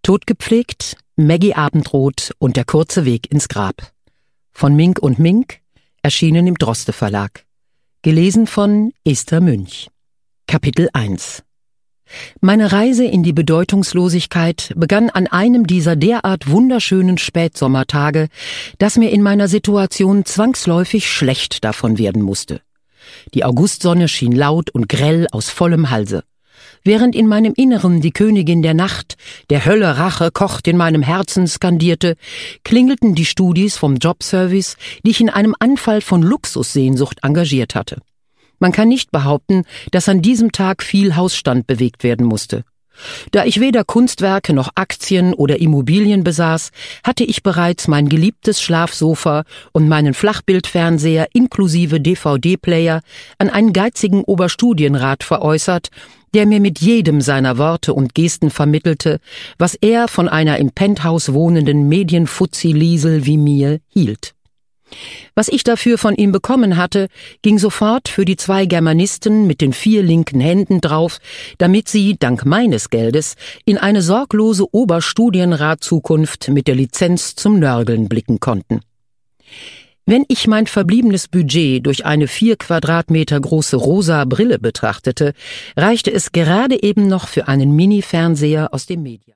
Totgepflegt, Maggie Abendroth und der kurze Weg ins Grab. Von Mink und Mink, erschienen im Droste Verlag. Gelesen von Esther Münch. Kapitel 1. Meine Reise in die Bedeutungslosigkeit begann an einem dieser derart wunderschönen Spätsommertage, dass mir in meiner Situation zwangsläufig schlecht davon werden musste. Die Augustsonne schien laut und grell aus vollem Halse. Während in meinem Inneren die Königin der Nacht, der Hölle Rache kocht in meinem Herzen skandierte, klingelten die Studis vom Jobservice, die ich in einem Anfall von Luxussehnsucht engagiert hatte. Man kann nicht behaupten, dass an diesem Tag viel Hausstand bewegt werden musste. Da ich weder Kunstwerke noch Aktien oder Immobilien besaß, hatte ich bereits mein geliebtes Schlafsofa und meinen Flachbildfernseher inklusive DVD-Player an einen geizigen Oberstudienrat veräußert, der mir mit jedem seiner Worte und Gesten vermittelte, was er von einer im Penthouse wohnenden Medienfuzzi-Liesel wie mir hielt. Was ich dafür von ihm bekommen hatte, ging sofort für die 2 Germanisten mit den 4 linken Händen drauf, damit sie, dank meines Geldes, in eine sorglose Oberstudienrat-Zukunft mit der Lizenz zum Nörgeln blicken konnten. Wenn ich mein verbliebenes Budget durch eine 4 Quadratmeter große rosa Brille betrachtete, reichte es gerade eben noch für einen Mini-Fernseher aus dem Media.